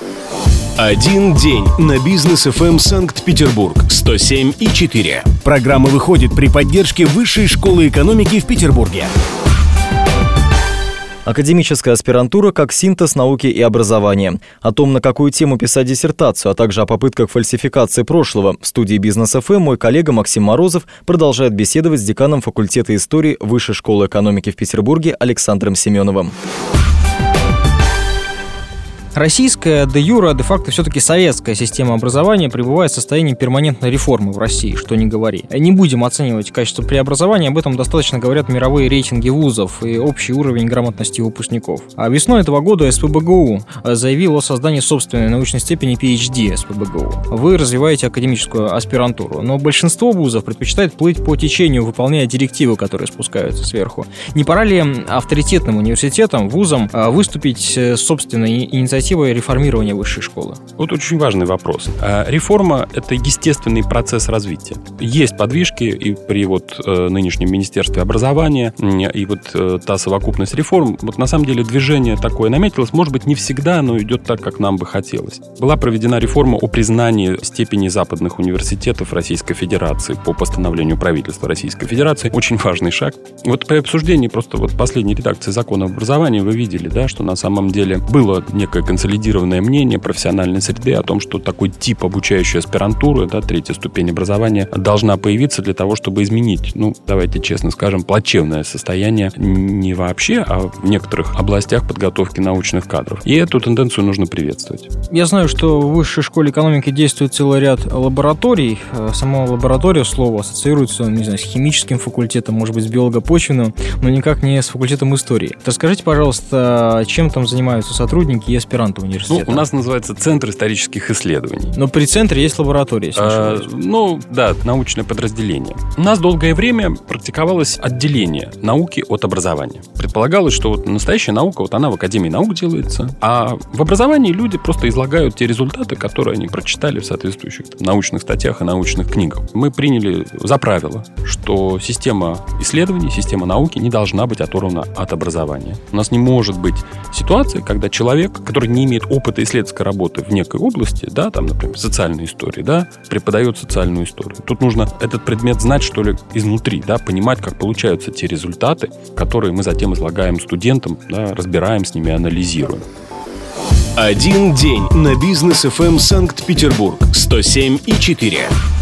Один день на Бизнес ФМ Санкт-Петербург 107,4. Программа выходит при поддержке Высшей школы экономики в Петербурге. Академическая аспирантура как синтез науки и образования. О том, на какую тему писать диссертацию, а также о попытках фальсификации прошлого. В студии Бизнес ФМ мой коллега Максим Морозов продолжает беседовать с деканом факультета истории Высшей школы экономики в Петербурге Александром Семеновым. Российская де-юре, де-факто все-таки советская система образования пребывает в состоянии перманентной реформы в России, что ни говори. Не будем оценивать качество преобразования, об этом достаточно говорят мировые рейтинги вузов и общий уровень грамотности выпускников. А весной этого года СПбГУ заявил о создании собственной научной степени PhD СПбГУ. Вы развиваете академическую аспирантуру, но большинство вузов предпочитает плыть по течению, выполняя директивы, которые спускаются сверху. Не пора ли авторитетным университетам, вузам выступить с собственной инициативой реформирования высшей школы? Вот очень важный вопрос. Реформа – это естественный процесс развития. Есть подвижки и при нынешнем Министерстве образования, и та совокупность реформ. На самом деле движение такое наметилось. Может быть, не всегда оно идет так, как нам бы хотелось. Была проведена реформа о признании степени западных университетов Российской Федерации по постановлению правительства Российской Федерации. Очень важный шаг. При обсуждении последней редакции закона об образовании вы видели, да, что на самом деле было некое консолидированное мнение профессиональной среды о том, что такой тип обучающей аспирантуры, третья ступень образования, должна появиться для того, чтобы изменить, давайте честно скажем, плачевное состояние не вообще, а в некоторых областях подготовки научных кадров. И эту тенденцию нужно приветствовать. Я знаю, что в Высшей школе экономики действует целый ряд лабораторий. Сама лаборатория, слово, ассоциируется, с химическим факультетом, может быть, с биолого-почвенным, но никак не с факультетом истории. Расскажите, пожалуйста, чем там занимаются сотрудники и аспиранты университета? У нас называется Центр исторических исследований. Но при центре есть лаборатория, если не ошибаюсь. Научное подразделение. У нас долгое время практиковалось отделение науки от образования. Предполагалось, что настоящая наука, она в Академии наук делается, а в образовании люди просто излагают те результаты, которые они прочитали в соответствующих научных статьях и научных книгах. Мы приняли за правило, что система исследований, система науки не должна быть оторвана от образования. У нас не может быть ситуации, когда человек, который не имеет опыта исследовательской работы в некой области, например, социальной истории, преподает социальную историю. Тут нужно этот предмет знать, изнутри, понимать, как получаются те результаты, которые мы затем излагаем студентам, разбираем с ними, анализируем. Один день на Бизнес ФМ Санкт-Петербург 107,4.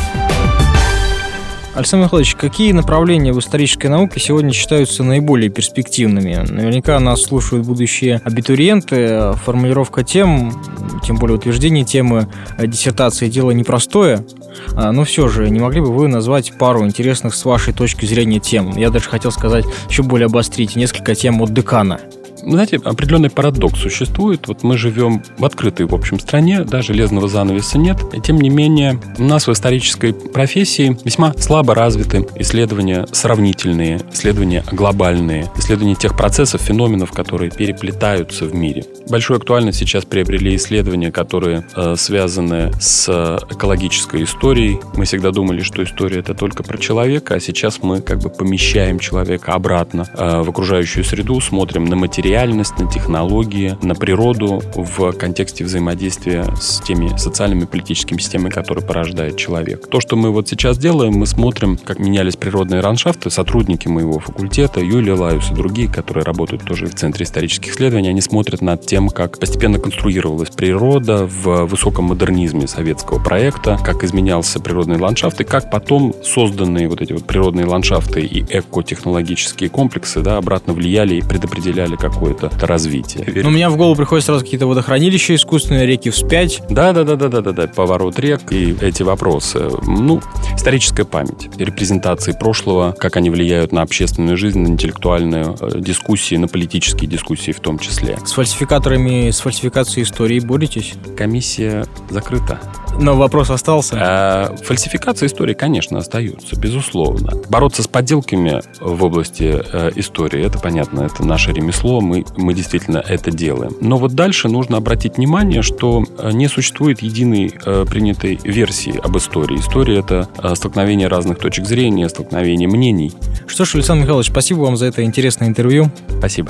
Александр Михайлович, какие направления в исторической науке сегодня считаются наиболее перспективными? Наверняка нас слушают будущие абитуриенты. Формулировка тем, тем более утверждение темы диссертации, дело непростое. Но все же, не могли бы вы назвать пару интересных с вашей точки зрения тем? Я даже хотел сказать, еще более обострить, несколько тем от декана. Знаете, определенный парадокс существует. Мы живем в открытой, в общем, стране, железного занавеса нет. И тем не менее, у нас в исторической профессии весьма слабо развиты исследования сравнительные, исследования глобальные, исследования тех процессов, феноменов, которые переплетаются в мире. Большую актуальность сейчас приобрели исследования, которые связаны с экологической историей. Мы всегда думали, что история — это только про человека, а сейчас мы помещаем человека обратно в окружающую среду, смотрим на материальность, на технологии, на природу в контексте взаимодействия с теми социальными и политическими системами, которые порождает человек. То, что мы сейчас делаем, мы смотрим, как менялись природные ландшафты. Сотрудники моего факультета, Юлия Лаюс и другие, которые работают тоже в Центре исторических исследований, они смотрят над тем, как постепенно конструировалась природа в высоком модернизме советского проекта, как изменялся природный ландшафт и как потом созданные эти природные ландшафты и экотехнологические комплексы обратно влияли и предопределяли какое-то развитие. У меня в голову приходят сразу какие-то водохранилища искусственные, реки вспять. Да, поворот рек и эти вопросы. Историческая память, репрезентации прошлого, как они влияют на общественную жизнь, на интеллектуальную дискуссии, на политические дискуссии в том числе. С фальсификаторами, с фальсификацией истории боретесь? Комиссия закрыта. Но вопрос остался. Фальсификация истории, конечно, остается, безусловно. Бороться с подделками в области истории, это понятно, это наше ремесло, мы действительно это делаем. Но дальше нужно обратить внимание, что не существует единой принятой версии об истории. История — это столкновение разных точек зрения, столкновение мнений. Что ж, Александр Михайлович, спасибо вам за это интересное интервью. Спасибо.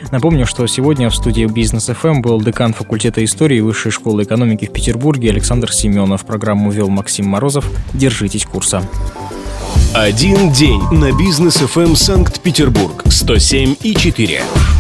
Напомню, что сегодня в студии Бизнес ФМ был декан факультета истории Высшей школы экономики в Петербурге Александр Семенов. Программу вел Максим Морозов. Держитесь курса. Один день на Бизнес ФМ Санкт-Петербург 107,4.